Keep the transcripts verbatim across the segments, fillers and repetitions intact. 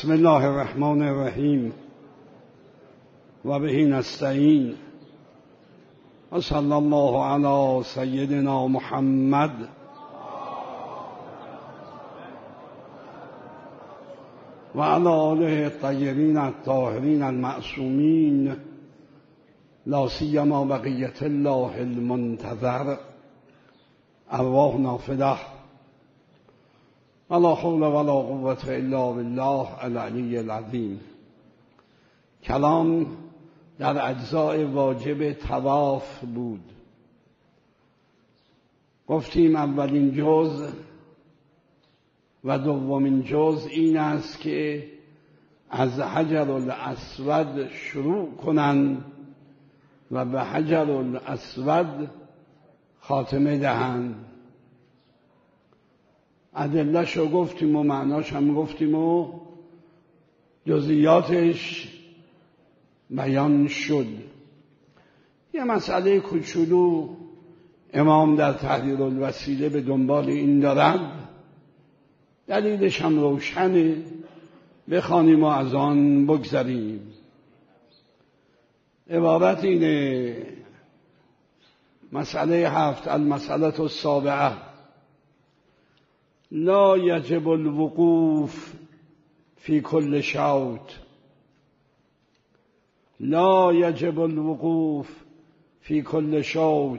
بسم الله الرحمن الرحیم و به نستعین و صلی الله علی سیدنا محمد و علی آله الطاهرین الطاهرین المعصومین لا سیما بقیة الله المنتظر ارواحنا فداه ولا حول ولا قوة الا بالله العلی العظیم. کلام در اجزای واجب طواف بود. گفتیم اولین جزء و دومین جزء این است که از حجر الاسود شروع کنند و به حجر الاسود خاتمه دهند. ادله‌ش رو گفتیم و معناش هم گفتیم و جزئیاتش بیان شد. یه مسئله کوچولو امام در تحریر الوسیله به دنبال این دارد، دلیلش هم روشنه، بخوانیم و از آن بگذریم. عبارت اینه: مسئله هفت، المسئله السابعه، لا یجب الوقوف فی کل شوط. لا یجب الوقوف فی کل شوط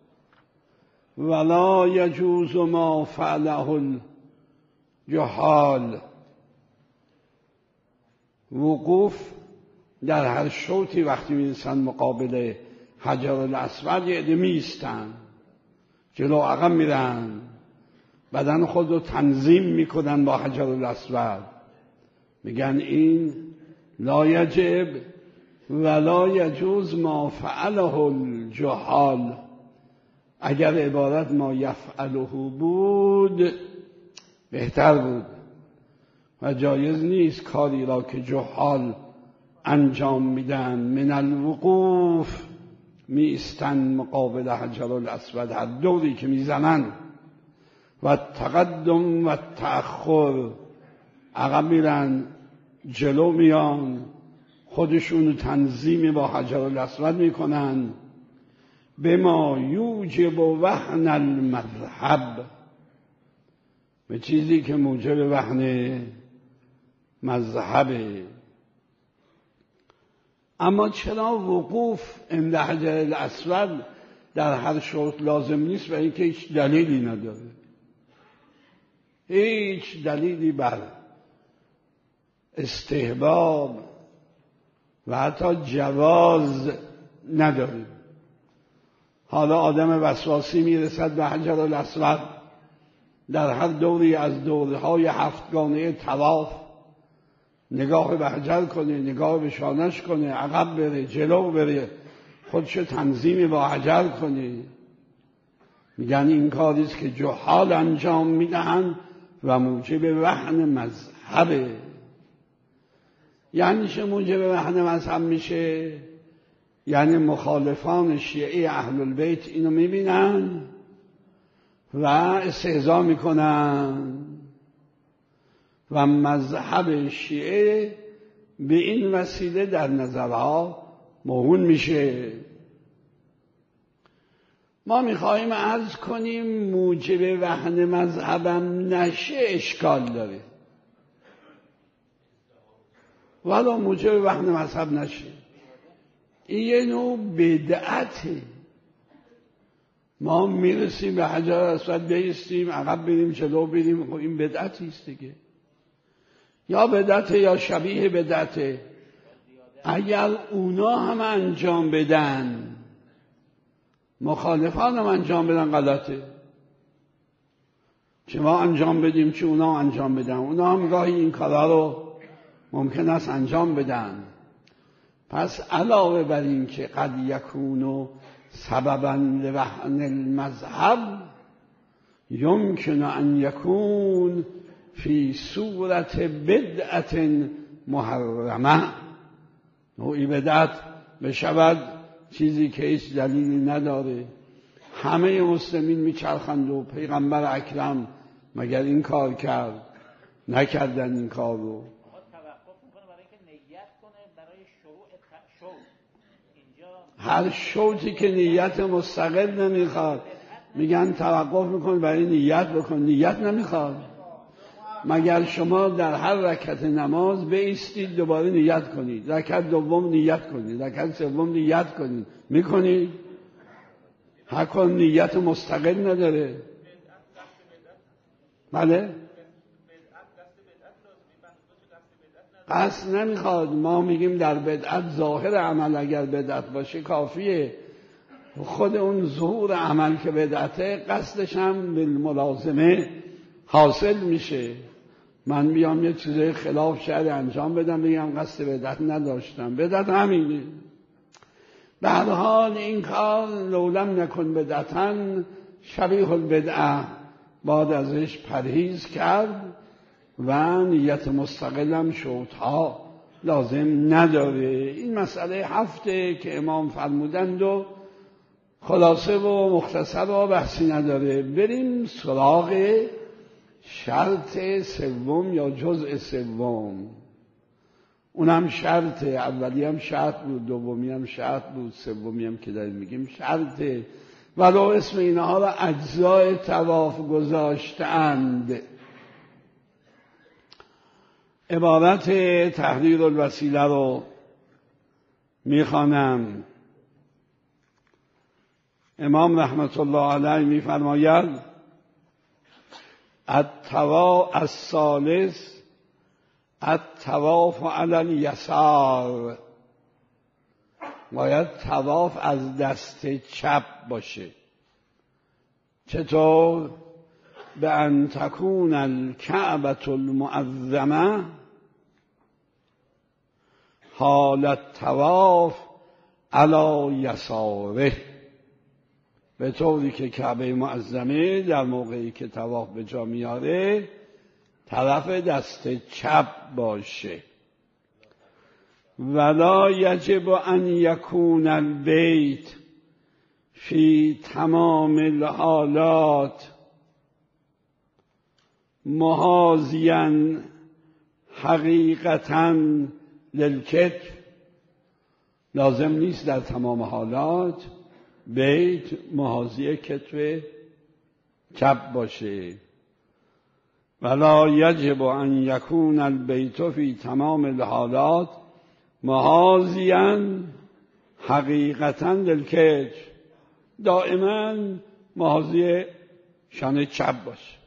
ولا یجوز ما فعله الجهال. وقوف در هر شوطی وقتی میرسن مقابل حجر الاسود یه عده میستن، جلو عقب میرن، بدن خود رو تنظیم میکنن با حجر الاسود، میگن این لا یجب ولا یجوز ما فعله الجهال. اگر عبارت ما یفعله بود بهتر بود و جایز نیست کاری را که جهال انجام میدن. من الوقوف میستن مقابل حجر الاسود هر دوری که میزنن، و تقدم و تأخر، عقب میرن جلو میان، خودشون تنظیم با حجر الاسود میکنن. به ما یوجب وهن المذهب، به چیزی که موجب وهن مذهبه. اما چرا وقوف عند حجر الاسود در هر شوط لازم نیست؟ و اینکه هیچ دلیلی نداره، هیچ دلیلی بر استحباب و حتی جواز نداره. حالا آدم وسواسی میرسد به حجر الاسود، در هر دوری از دورهای هفتگانه طواف نگاه به حجر کنه، نگاه به شانش کنه، عقب بره، جلو بره، خودشو تنظیمی با حجر کنه. میگن این کاریست که جهال انجام میدهند و موجب وهن مذهبه. یعنی چه موجب وهن مذهب میشه؟ یعنی مخالفان شیعه اهل البیت اینو میبینن و استهزا میکنن و مذهب شیعه به این وسیله در نظرها موهون میشه. ما میخواییم عرض کنیم موجب وهن مذهبم نشه اشکال داره، ولی موجب وهن مذهب نشه این یه نوع بدعته. ما میرسیم به حجر الاسود بیستیم، عقب بریم، جلو بریم، خب این بدعتی است دیگه، یا بدعته یا شبیه بدعته. اگر اونا هم انجام بدن، مخالفان هم انجام بدن، غلطه. چه ما انجام بدیم چه اونا انجام بدن. اونا هم گاهی این کارا رو ممکن است انجام بدن. پس علاوه بر این که قد یکونو سببا لوهن المذهب، یمکن ان یکون فی صورت بدعت محرمه، نوعی بدعت بشود چیزی که هیچ دلیلی نداره. همه مسلمین میچرخند و پیغمبر اکرم مگر این کار کرد؟ نکردن این کار رو. توقف میکنه برای اینکه نیت کنه برای شروع شوط. اینجا هر شوطی که نیت مستقل نمیخواد میگن توقف میکنه برای نیت بکن، نیت نمیخواد. مگر شما در هر رکعت نماز بایستید دوباره نیت کنید، رکعت دوم نیت کنید، رکعت سوم نیت کنید، میکنید؟ هر کار نیت مستقل نداره. بله؟ قصد نمیخواد. ما میگیم در بدعت ظاهر عمل اگر بدعت باشه کافیه، خود اون ظهور عمل که بدعته قصدش هم بالملازمه حاصل میشه. من بیام یه چیزای خلاف شرع انجام بدم بگم قصد بدعت نداشتم، بدعت همینه. به هر حال این کار لولم نکن بدعتاً شبیه البدعه، باید ازش پرهیز کرد و نیت مستقلم شوطها لازم نداره. این مسئله هفته که امام فرمودند و خلاصه و مختصر و بحثی نداره. بریم سراغ شرط سوم یا جزء سوم. اونم شرط، اولی هم شرط بود، دومی هم شرط بود، سومی هم که داریم میگیم شرطه، ولو اسم اینها را اجزای طواف گذاشتند. عبارت تحریر الوسیله رو میخوانم. امام رحمت الله علیه میفرماید الطواف الثالث الطواف علی الیسار، باید طواف از دست چپ باشه. چطور؟ به ان تکون الکعبة المعظمه حال الطواف علی یساره، به طوری که کعبه معظمه در موقعی که طواف به جا میاره طرف دست چپ باشه. ولا یجب ان یکون البیت فی تمام الحالات محاذیا حقیقتا للکتف، لازم نیست در تمام حالات بیت محاذی کتف چپ باشه. ولا یجب ان یکون البیت فی تمام الحالات محاذیا حقیقتا للکتف، دائما محاذی شانه چپ باشه.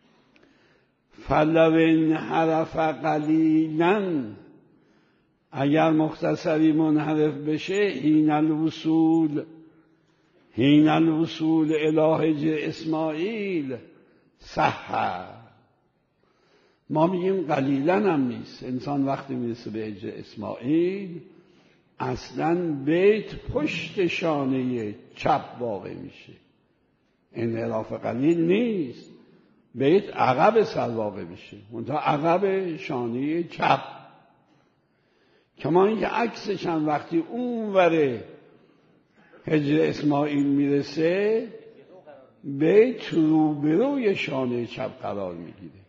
فلو انحرف قلیلا، اگر مختصری منحرف بشه حین الوصول حین الوصول الی حجر اسماعیل صح. ما میگیم قلیلا هم نیست. انسان وقتی میرسه به حجر اسماعیل اصلا بیت پشت شانه چپ واقع میشه، انحراف قلیل نیست، بیت عقب سر واقع میشه، منتها عقب شانه چپ. کما اینکه عکسش هم وقتی اون وره حجر اسماعیل میرسه بیت روبروی شانه چپ قرار میگیره.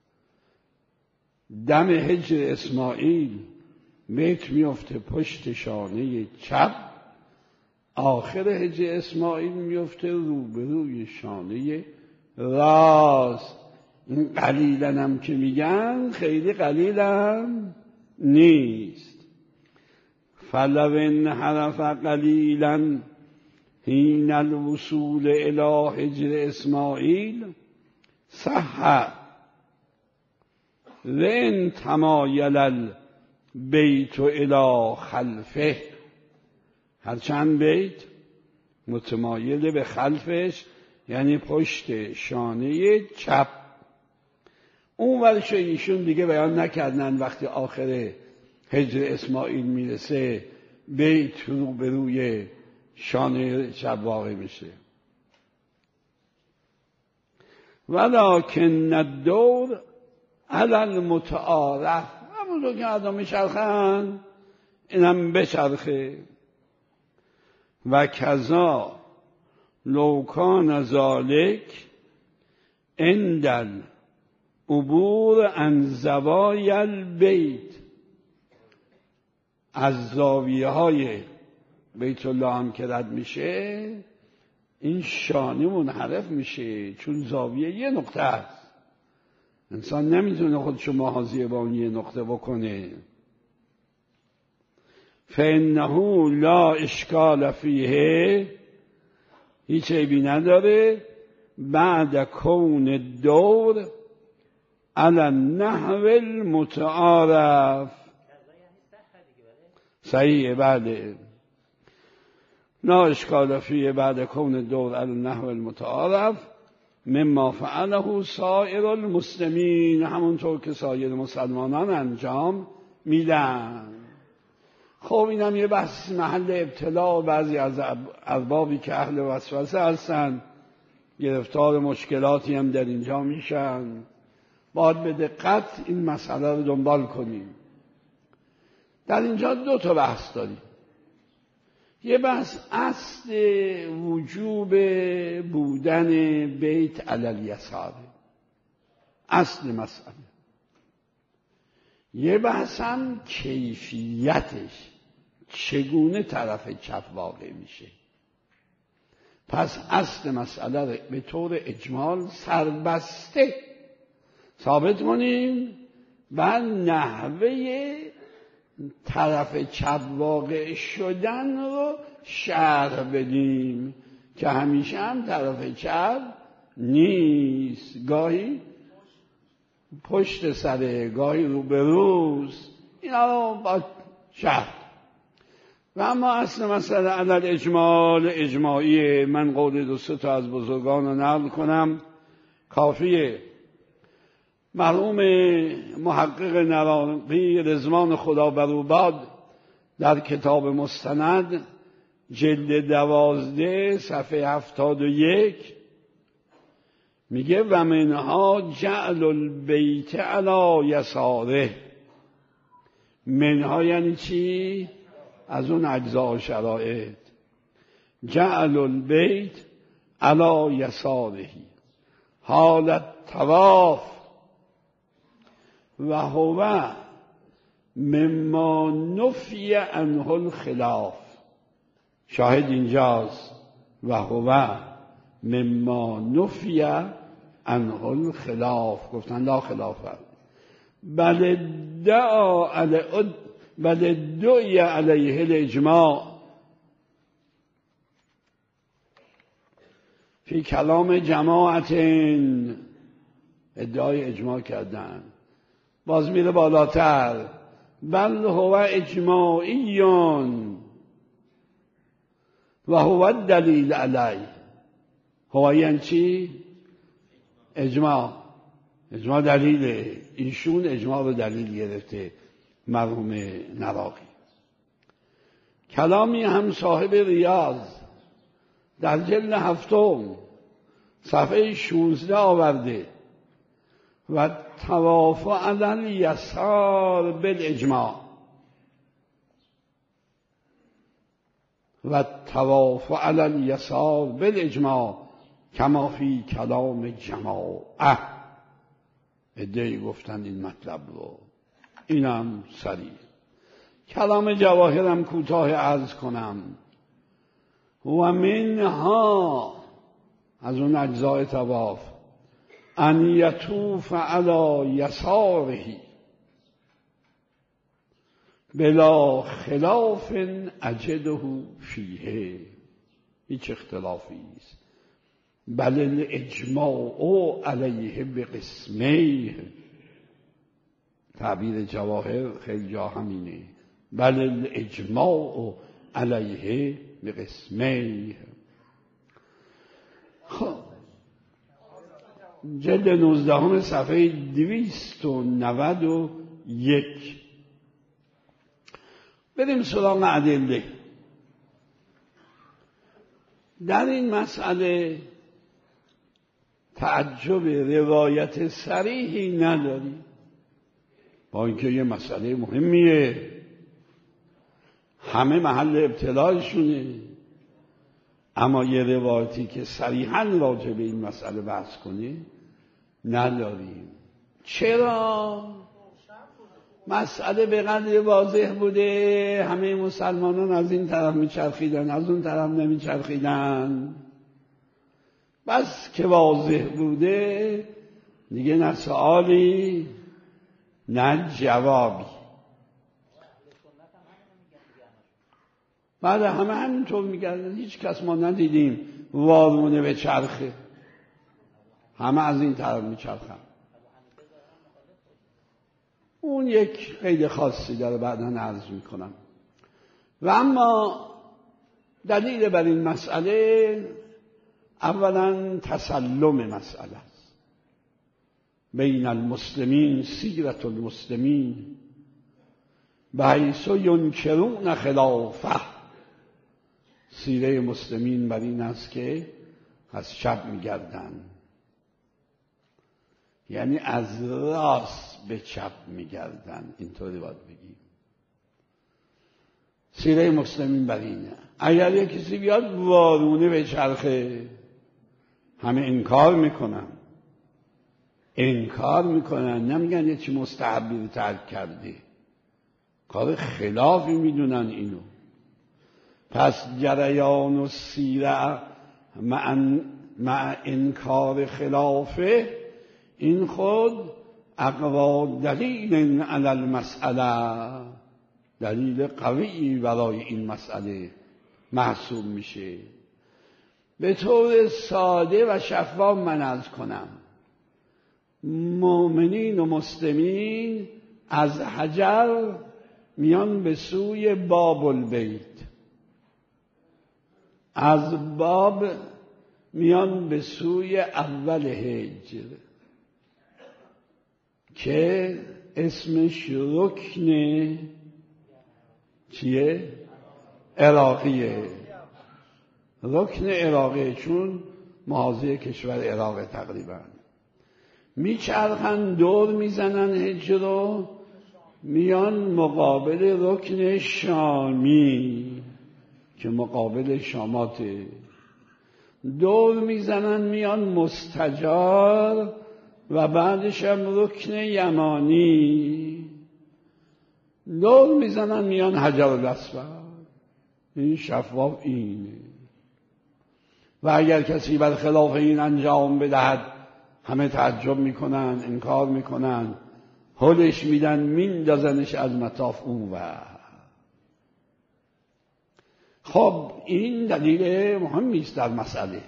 دم حجر اسماعیل بیت میفته پشت شانه چپ، آخر حجر اسماعیل میفته روبروی شانه راست. این قلیلن هم که میگن خیلی قلیلن نیست. فلو انحرف قلیلا حین الوصول الی حجر اسماعیل صح لئن تمایل البیت الی خلفه، هرچند بیت متمایل به خلفش یعنی پشت شانه چپ. اون ورش ایشون دیگه بیان نکردن وقتی آخر حجر اسماعیل میرسه بیت رو به روی شانه چپ واقع میشه. ولکن الدور علی المتعارف، همون رو که آدم میچرخن اینم بچرخه. و کذا لو کان ذلک عند العبور عن زوایای البیت، از زاویه های بیت الله هم که رد میشه این شانه منحرف میشه، چون زاویه یه نقطه است. انسان نمیتونه خودشو محاذیه با اون یه نقطه بکنه. فإنه لا اشکال فیه، هیچ عیبی نداره بعد کون الدور علی النحو المتعارف. صحیحه بله. لا اشکال فیه بعد کون الدور علی النحو المتعارف مما فعله سایر المسلمین، همونطور که سایر مسلمانان انجام میدن. خب اینم یه بحث محل ابتلا. بعضی از اربابی که اهل وسوسه هستن گرفتار مشکلاتی هم در اینجا میشن. باید به دقت این مسئله رو دنبال کنیم. در اینجا دو تا بحث داریم. یه بحث اصل وجوب بودن بیت علی الیسار، اصل مسئله. یه بحث هم کیفیتش، چگونه طرف چپ واقع میشه. پس اصل مسئله رو به طور اجمال سربسته ثابت کنیم و نحوه طرف چپ واقع شدن رو شرح بدیم که همیشه هم طرف چپ نیست، گاهی پشت سره، گاهی رو به روز، اینا رو با شرح. و اما اصل مسئله عدد اجمال اجماعی. من قول دو سه تا از بزرگان رو نقل کنم کافیه. مرحوم محقق نراقی رضوان خدا بر او باد در کتاب مستند جلد دوازده صفحه هفتاد و یک میگه و منها جعل البیت علی یساره. منها یعنی چی؟ از اون اجزاء و شرایط. جعل البیت علی یساره حالت طواف و هو مما نفی عنه الخلاف. شاهد اینجاست و هو مما نفی عنه الخلاف. گفتن لا خلاف بل دعا علی بل دعی علیه الاجماع فی کلام جماعت. ادعای اجماع کردن، باز میره بالاتر. بل هو اجماعیون و هو دلیل علی. هو یعنی چی؟ اجماع. اجماع دلیله. ایشون اجماع رو دلیل گرفته مرحوم نراقی. کلامی هم صاحب ریاض در جلد هفتم صفحه شانزده آورده و طواف علی الیسار بالاجماع و طواف علی الیسار بالاجماع کما فی کلام جماعه. ادعی گفتن این مطلب رو. اینم سریع. کلام جواهرم کوتاه عرض کنم. و منها، از اون اجزای طواف، ان یطوف علی یساره بلا خلاف اجده فیه. هیچ اختلافی نیست. بل الاجماع علیه بقسمه. تعبیر جواهر خیلی جا همینه. بل الاجماع علیه بقسمه. خب جلد نوزدهم صفحه دویست و نود و یک. بریم سراغ ادله. در این مسئله تعجب روایت صریحی نداری، با اینکه یه مسئله مهمیه، همه محل ابتلاشونه، اما یه روایتی که صریحاً راجع به این مسئله بحث کنه نداریم. چرا؟ مسئله به قدر واضح بوده همه مسلمانان از این طرف میچرخیدن، از اون طرف نمیچرخیدن. بس که واضح بوده دیگه نه سوالی نه جوابی. بعد همه همینطور میگردن، هیچ کس ما ندیدیم وارونه به چرخه، همه از این طرف میچرخن. اون یک قید خاصی داره بعدا عرض میکنم. و اما دلیل بر این مسئله اولا تسلم مسئله است. بین المسلمین سیرت المسلمین بحیث ینکرون خلافه. سیره مسلمین بر این است که از چپ میگردن، یعنی از راست به چپ میگردن، اینطوری باید بگیم. سیره مسلمین بر اینه. اگر یک کسی بیاد وارونه به چرخه همه انکار میکنن، انکار میکنن، نمیگن یه چی مستحبی رو ترک کرده، کار خلافی میدونن اینو. پس جریان و سیره مع, مع انکار خلافه این خود اقوا دلیل علی المسئله، دلیل قوی برای این مسئله محسوب میشه. به طور ساده و شفاف من عرض کنم، مؤمنین و مسلمین از حجر میان به سوی باب البیت، از باب میان به سوی اول هجر که اسمش رکن چیه؟ عراقیه. رکن عراقیه چون محاذی کشور عراق تقریبا. میچرخن دور میزنن هجر رو، میان مقابل رکن شامی که مقابل شاماته، دور میزنن میان مستجار و بعدش هم رکن یمانی، دور میزنن میان حجر الاسود. این شفاف اینه. و اگر کسی بر خلاف این انجام بدهد همه تعجب میکنن، انکار میکنن، هلش میدن، میندازنش از مطاف اون. و خب این دلیل مهمی است در مسئله.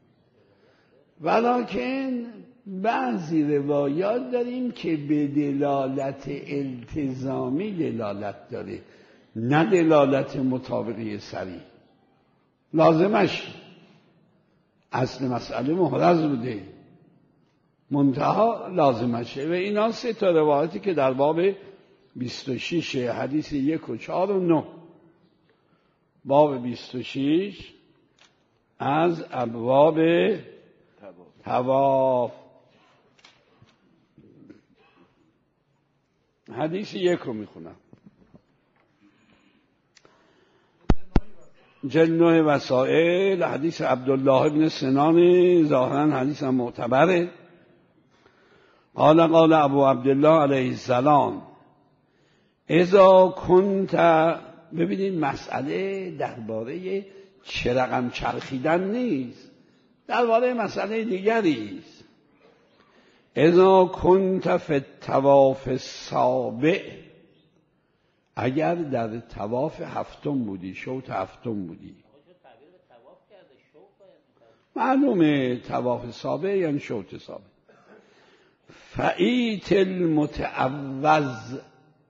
ولکن بعضی روایات داریم که به دلالت التزامی دلالت داره، نه دلالت مطابقی صریح. لازمش اصل مسئله محرز بوده، منتها لازمشه. و اینا سه تا روایتی که در باب بیست و شش حدیث یک و چهار و نه، باب بیست و شش از ابواب طواف، حدیث یک رو میخونم. جنوه وسائل، حدیث عبدالله بن سنان، ظاهرا حدیث معتبره. قال قال ابو عبدالله علیه السلام اذا کنت، ببینید مسئله درباره چه رقم چرخیدن نیست، درباره مسئله دیگری است. اذا کنت فی الطواف السابع، اگر در طواف هفتم بودی، شوط هفتم بودی، معلومه طواف سابع یعنی شوط سابع. فعیت المتعوض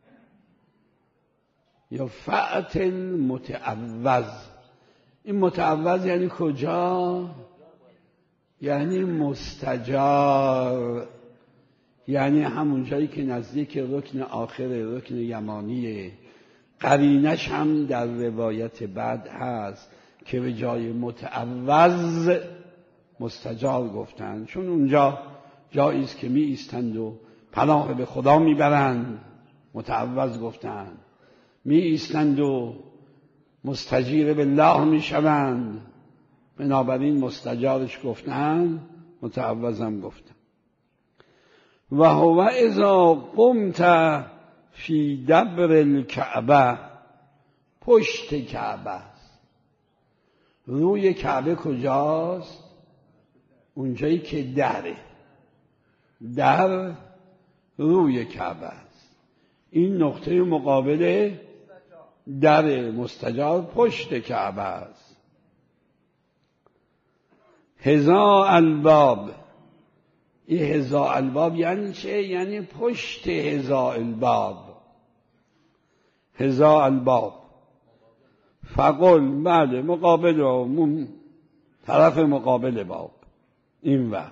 یا فعت المتعوض. این متعوض یعنی کجا؟ یعنی مستجار، یعنی همون جایی که نزدیک رکن آخر رکن یمانیه. قرینش هم در روایت بعد هست که به جای متعوض مستجار گفتند، چون اونجا جایی است که می ایستند و پناه به خدا می برند، متعوض گفتند. می ایستند و مستجیر بالله می شوند، بنابراین مستجارش گفتند، متعوضم گفتند. و هو اذا قمت فی دبر الکعبه، پشت کعبه است. روی کعبه کجاست؟ اونجایی که دره، در روی کعبه است. این نقطه مقابل در مستجار پشت کعبه است. هزا الباب، این هزا الباب یعنی چه؟ یعنی پشت هزا الباب. هزا الباب فقل، بعد مقابل و طرف مقابل باب این و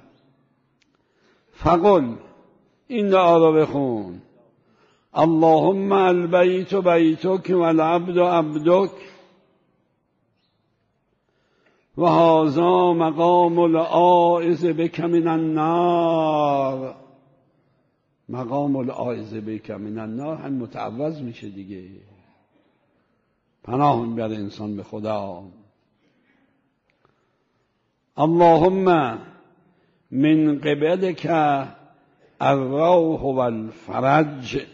فقل، این دعا رو بخون: اللهم البیت بیتک و العبد عبدک و هذا مقام العائذ بک من النار. مقام العائذ بک من النار هم متعوذ میشه دیگه، پناه میبره انسان به خدا. اللهم من قبلک الروح والفرج،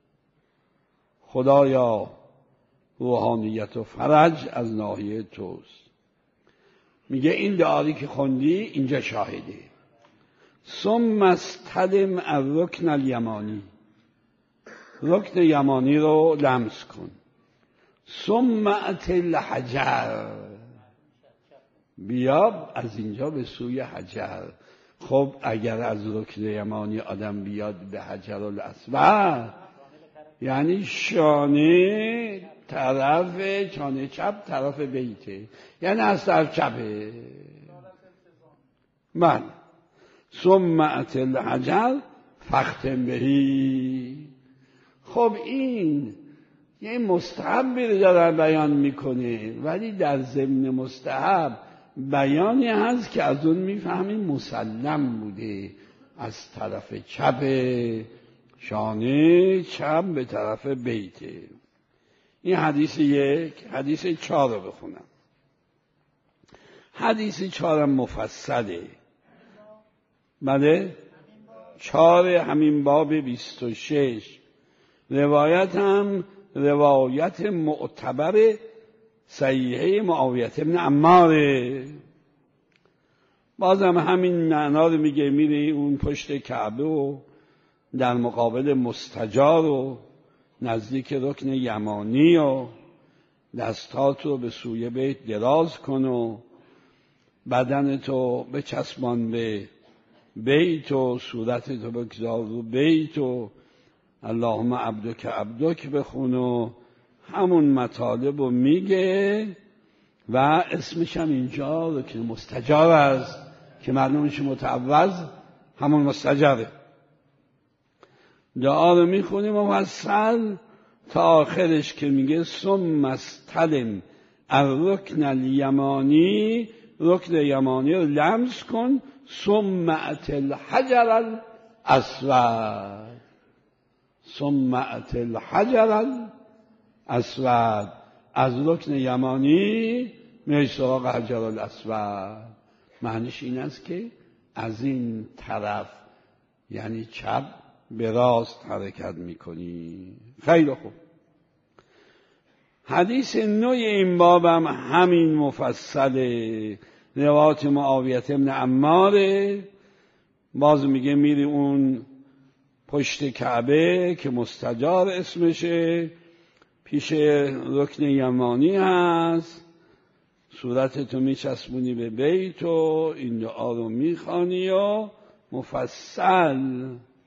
خدایا روحانیت و فرج از ناحیه توست. میگه این دعایی که خوندی اینجا شاهده. ثم استلم الرکن الیمانی، رکن یمانی رو لمس کن. ثم ات الحجر، بیا از اینجا به سوی حجر. خب اگر از رکن یمانی آدم بیاد به حجر الاسود، یعنی شانه طرف، چانه چپ طرف بیته، یعنی از طرف چپه. من ثم ات الحجر فختم بهی. خب این یه مستحبی رو داره بیان میکنه، ولی در ضمن مستحب بیانی هست که از اون میفهمیم مسلم بوده، از طرف چپ شانه چپ به طرف بیته. این حدیث یک. حدیث چهار رو بخونم. حدیث چهارم مفصله. بله چهار همین باب بیست و شش. روایت هم روایت معتبر صحیحه معاویه بن عماره. بازم همین معنا رو میگه، میره اون پشت کعبه و در مقابل مستجار و نزدیک رکن یمانی و دستات رو به سوی بیت دراز کن و بدنتو بچسبان به بیت و صورتتو بگذار رو بیت و اللهم عبدک عبدک بخون و همون مطالب رو میگه و اسمش هم اینجا رکن مستجار است که معلومش متعوض همون مستجاره. دعا رو میخونیم مفصل تا آخرش که میگه ثم استلم الرکن الیمانی، رکن یمانی رو لمس کن. ثم ات الحجر الاسود، ثم ات الحجر الاسود، از رکن یمانی میای سراغ حجر الاسود. معنیش این است که از این طرف یعنی چپ به راست حرکت میکنی. خیلی خوب. حدیث نوی این بابم همین مفصله، روایت معاویه بن عماره. باز میگه میری اون پشت کعبه که مستجار اسمشه، پیش رکن یمانی هست، صورتتو میچسبونی به بیت و این دعا رو میخوانی و مفصل،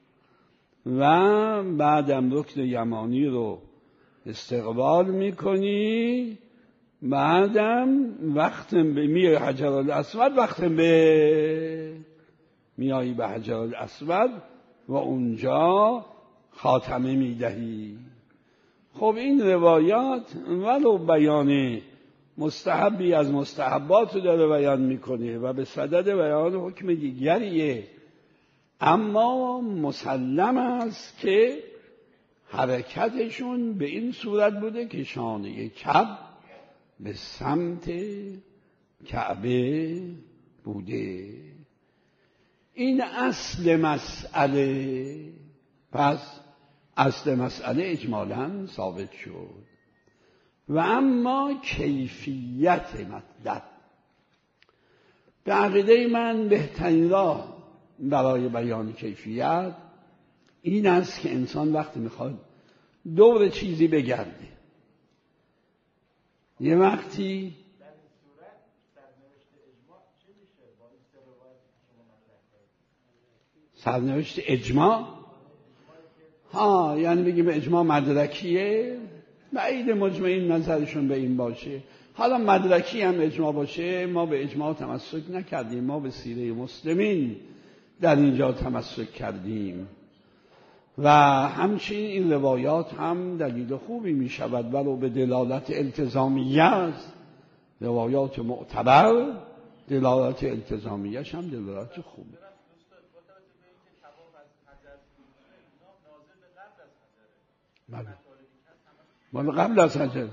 و بعدم رکن یمانی رو استقبال میکنی. بعدم وقتم به میای حجر الاسود، وقتم به میایی به حجر الاسود و اونجا خاتمه میدهی. خب این روایات ولو بیان مستحبی از مستحبات رو داره بیان میکنه و به صدد بیان حکم دیگریه، اما مسلم است که حرکتشون به این صورت بوده که شانه چپ به سمت کعبه بوده. این اصل مسئله. پس اصل مسئله اجمالاً ثابت شد. و اما کیفیت مطلب، به عقیده من بهترین راه برای بیان کیفیت این است که انسان وقتی میخواد دور چیزی بگرده، یه وقتی سرنوشت اجماع، ها یعنی بگیم اجماع مدرکیه، بعید مجمعین نظرشون به این باشه. حالا مدرکی هم اجماع باشه، ما به اجماع تمسک نکردیم، ما به سیره مسلمین در اینجا تمسک کردیم و همچنین این روایات هم دلیل خوبی می شود ولو به دلالت التزامیه است. روایات معتبر دلالت التزامیهش هم دلالت خوبه. ما قبل از حجر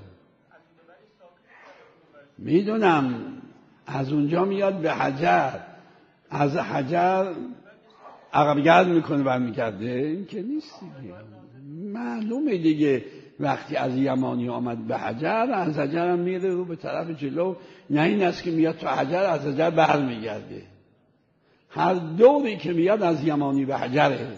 میدونم، از اونجا میاد به حجر، از حجر عقبگرد میکنه برمیگرده، این که نیست دیگه. معلومه دیگه وقتی از یمانی آمد به حجر، از حجر هم میره رو به طرف جلو، نه این است که میاد تو حجر از حجر برمیگرده. هر دوری که میاد از یمانی به حجره،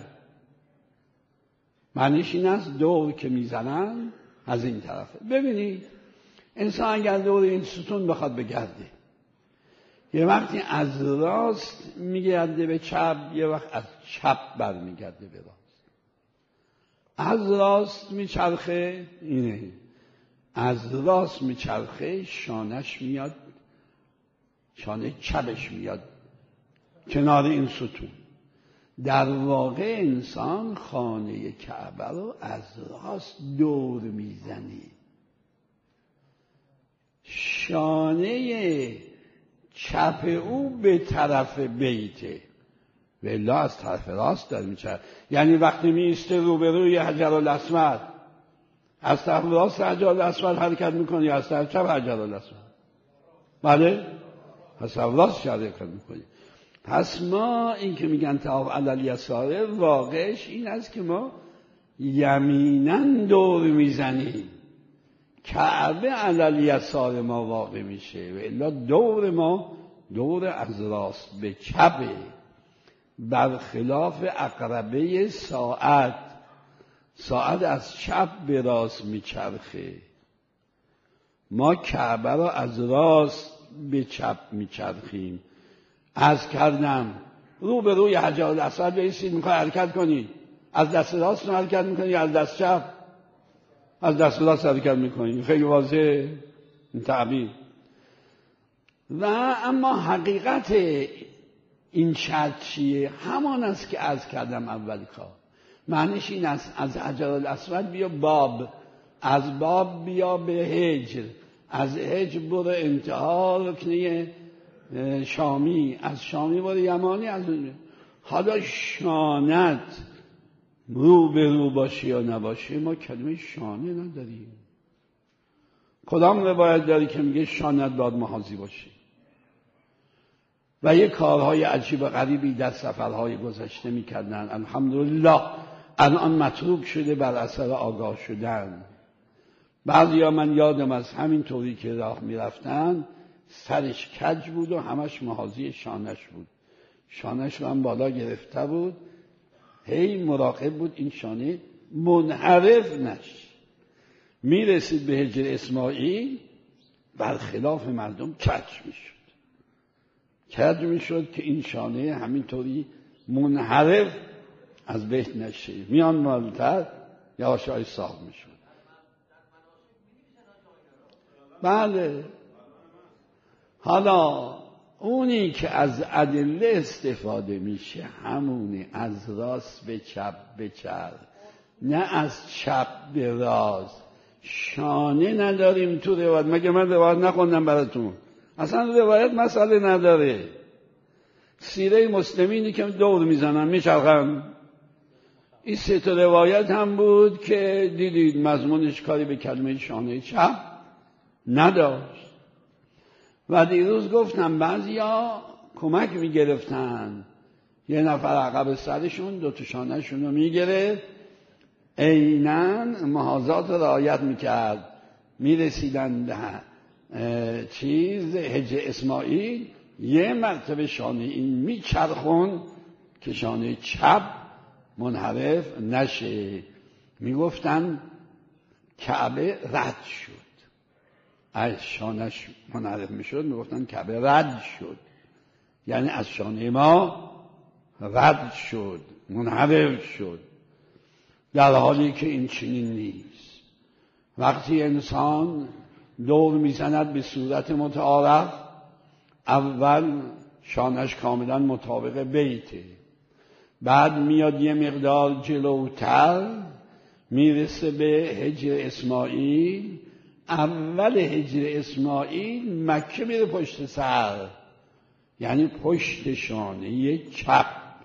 معنیش این است دور که میزنن از این طرفه. ببینید انسان اگر دور این ستون بخواد بگرده، یه وقتی از راست میگرده به چپ، یه وقت از چپ برمیگرده به راست. از راست میچرخه، اینه از راست میچرخه، شانش میاد، شانه چپش میاد کنار این ستون. در واقع انسان خانه کعبه رو از راست دور میزنه، شانه چپ او به طرف بیته، ولی از طرف راست داره میچرخه. یعنی وقتی میسته روبروی حجر الاسود، از طرف راست حجر الاسود حرکت میکنی، از طرف چپ حجر الاسود؟ بله، از طرف راست حرکت میکنی. پس ما این که میگن طواف علی الیسار، واقعش این است که ما یمیناً دور میزنیم، کعبه علی الیسار ما واقع میشه، و الا دور ما دور از راست به چپه، برخلاف عقربه ساعت. ساعت از چپ به راست میچرخه، ما کعبه را از راست به چپ میچرخیم. عرض کردم رو به روی حجر الاسود بایستید، میخوای حرکت کنی، از دست راست حرکت میکنی یا از دست چپ؟ از دست راست حرکت میکنی. خیلی واضحه این تعبیر. و اما حقیقت این شرط چیه؟ همان است که عرض کردم اول کار. معنیش این است از حجر الاسود بیا باب، از باب بیا به هجر، از هجر برو انتها رکنه شامی، از شامی برو یمانی. از حالا شانت رو به رو باشه یا نباشه، ما کلمه شانه نداریم. کدام روایت داری که میگه شانت باید محاذی باشه؟ و یه کارهای عجیب و غریبی در سفرهای گذشته میکردن، الحمدلله الان متروک شده بر اثر آگاه شدن. بعضیا من یادم از همین طوری که راه میرفتن، سرش کج بود و همش محاذی شانش بود، شانش رو هم بالا گرفته بود، هی مراقب بود این شانه منحرف نشه. میرسید به هجر اسماعیل، برخلاف مردم کج میشد، کج میشد که این شانه همینطوری منحرف از بیت نشه، میان مالتر یواشای صاحب میشد. بله، حالا اونی که از ادله استفاده میشه همونه، از راست به چپ به چپ، نه از چپ به راست. شانه نداریم تو روایت، مگه من روایت نخوندم براتون؟ اصلا روایت مسئله نداره. سیره مسلمینی که دور میزنن میچرخن، این سه تا روایت هم بود که دیدید مضمونش کاری به کلمه شانه چپ نداشت. و دیروز گفتم بعضیا کمک میگرفتن، یه نفر عقب سرشون دو تا شانه‌شون رو میگرفت، عیناً محاذات رعایت میکرد. میرسیدن به چیز هجر اسماعیل، یه مرتبه شانه این میچرخون که شانه چپ منحرف نشه. میگفتن کعبه رد شد. از شانش منحرف میشد میگفتن کعبه رد شد، یعنی از شانه ما رد شد، منحرف شد، در حالی که این چنین نیست. وقتی انسان دور میزند به صورت متعارف، اول شانش کاملا مطابق بیته، بعد میاد یه مقدار جلوتر میرسه به هجر اسماعیل. اول هجر اسماعیل مکه میره پشت سر، یعنی پشت شانه چپ.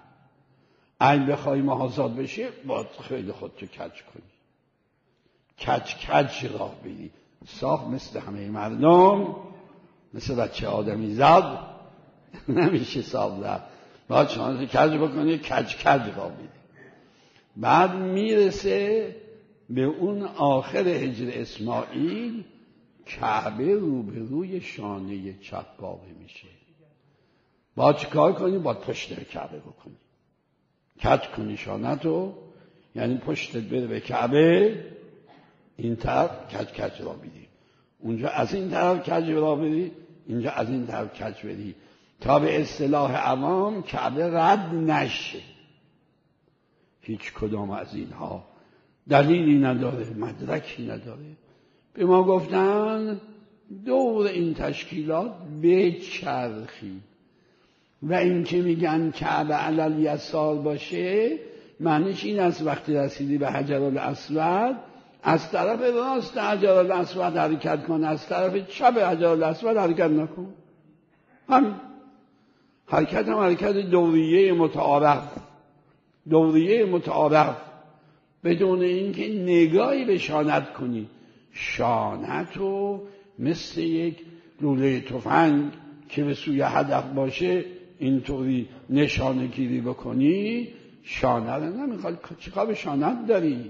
اگه بخوای محاذات بشه باید خیلی خودتو کج کنی، کج کج راه بری، صاف مثل همه مردم، مثل بچه آدمی زد نمیشه صاف رفت، باید شانه کج بکنی، کج کج راه بری. بعد میرسه به اون آخر هجر اسماعیل، کعبه روبروی شانه چپ واقع میشه. باید چیکار کنی؟ باید پشت کعبه بکنی، کج کنی شانتو، یعنی پشتت بره به کعبه، این طرف کج کج را بری، اونجا از این طرف کج را بری، اینجا از این طرف کج بری، تا به اصطلاح عوام کعبه رد نشه. هیچ کدام از اینها دلیلی نداره، مدرکی نداره. به ما گفتن دور این تشکیلات بچرخی، و این که میگن کعبه علل یسار باشه معنیش این است وقتی رسیدی به حجرالاسود از طرف راست حجرالاسود حرکت کن، از طرف چپ حجرالاسود حرکت نکن. همین حرکت هم حرکت دوریه متعارف، دوریه متعارف، بدون اینکه نگاهی به شانت کنی. شانت رو مثل یک لوله تفنگ که به سوی هدف باشه اینطوری نشانه گیری بکنی، شانه رو نمیخواد. چیکار به شانت داری؟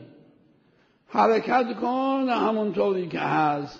حرکت کن همونطوری که هست.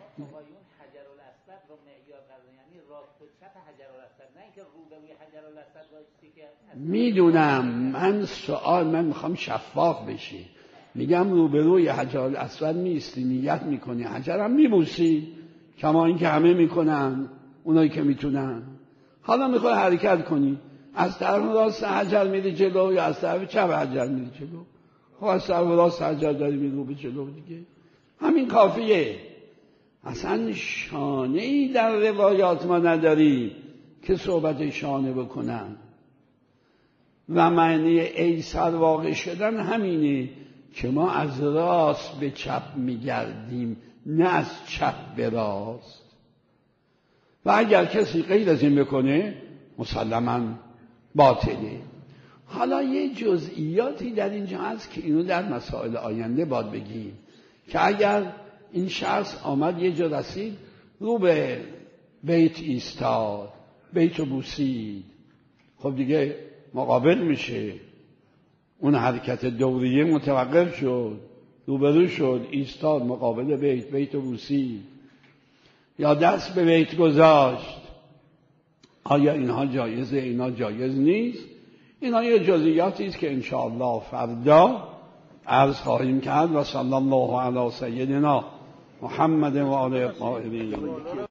میدونم، من سوال من میخوام شفاف بشه. میگم روبروی حجرالاسود میستی، نیت میکنی، حجر هم میبوسی کما این که همه میکنن، اونایی که میتونن. حالا میخوای حرکت کنی، از طرف راست حجر میری جلو یا از طرف چپ حجر میری جلو؟ خب از طرف راست حجر داری میرو به جلو دیگه، همین کافیه. اصلا شانه ای در روایات ما نداری که صحبت شانه بکنن. و معنی ایسر واقع شدن همینه که ما از راست به چپ میگردیم، نه از چپ به راست. و اگر کسی غیر از این بکنه مسلماً باطله. حالا یه جزئیاتی در اینجا هست که اینو در مسائل آینده باید بگیم، که اگر این شخص آمد یه جا رسید، رو به بیت ایستاد، بیت بوسید، خب دیگه مقابل میشه، اون حرکت دوریه متوقف شد، روبرو شد، ایستاد مقابل بیت، بیت بوسید، یا دست به بیت گذاشت. آیا اینها جایزه؟ اینها جایز نیست. اینها یه جزئیاتی است که انشاءالله فردا عرض خواهیم کرد. و صلی الله علی سیدنا محمد و آله الطاهرین.